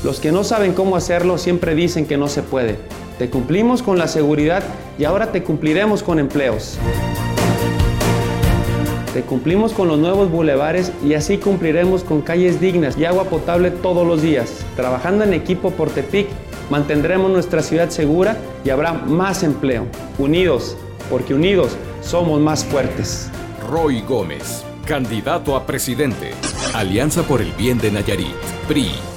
Los que no saben cómo hacerlo siempre dicen que no se puede. Te cumplimos con la seguridad y ahora te cumpliremos con empleos. Te cumplimos con los nuevos bulevares y así cumpliremos con calles dignas y agua potable todos los días. Trabajando en equipo por Tepic, mantendremos nuestra ciudad segura y habrá más empleo. Unidos, porque unidos somos más fuertes. Roy Gómez, candidato a presidente. Alianza por el Bien de Nayarit, PRI.